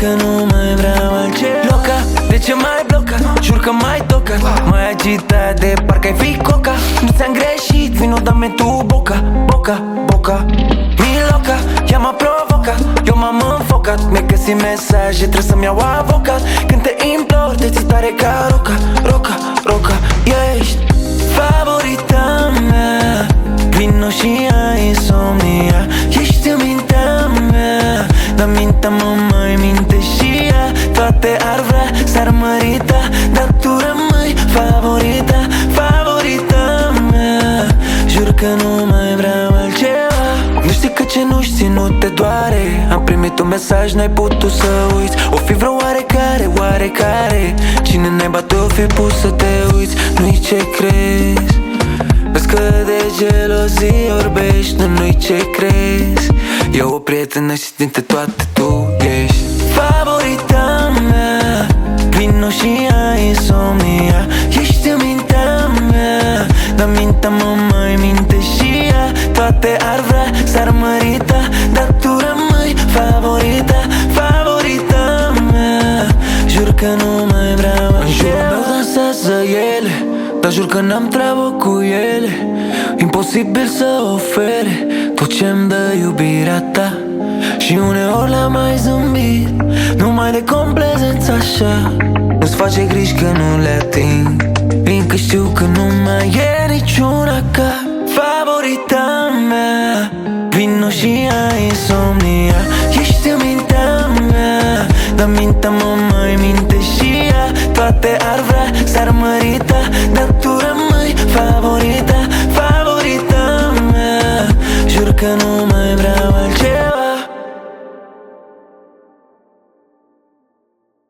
că nu mai vreau altceva. Loca, de ce mai bloca? Jur că mai toca. Mai agitat de parcă ai fi coca. Nu ți-am greșit, vino dă-mi tu boca. Boca, boca. Mi loca, ea m-a provocat. Eu m-am înfocat. Mi-ai găsit mesaje, trebuie să-mi iau avocat. Când te implor, te ții tare ca roca. Roca, roca, ești favorita mea. Vino și ai insomnia. Ești în mintea mea, dar mintea mă mai minte și ea. Toate ar vrea, s-ar mărita, dar tu rămâi favorita, favorita mea. Jur că nu mai vreau altceva. Nu știi că ce nu știi nu te doare. Am primit un mesaj, n-ai putut să uiți. O fi vreo oarecare, oarecare. Cine naiba te-o fi pus să te uiți? Nu-i ce crezi. Vezi că de gelozie orbești, nu-i ce crezi. E o prietenă și dintre toate tu ești favorita mea. Vino și ai insomnia. Ești în mintea mea, dar mintea mă mai minte și ea. Toate ar vrea, s-ar mărita, dar tu rămâi favorita, favorita mea. Jur că nu mai vreau altceva. În jurul meu dansează ele, dar jur că n-am treabă cu ele. Imposibil să ofere tot ce-mi dă iubirea ta. Și uneori la mai zâmbit, numai de complezență așa. Nu-ți face griji că nu le ating, fiindcă știu că nu mai e niciuna ca favorita mea. Vino și ai insomnia. Ești în mintea mea, dar mintea mă mai minte și ea. Toate ar vrea, s-ar mărita, dar tu rămâi favorita, favorita mea. Jur că nu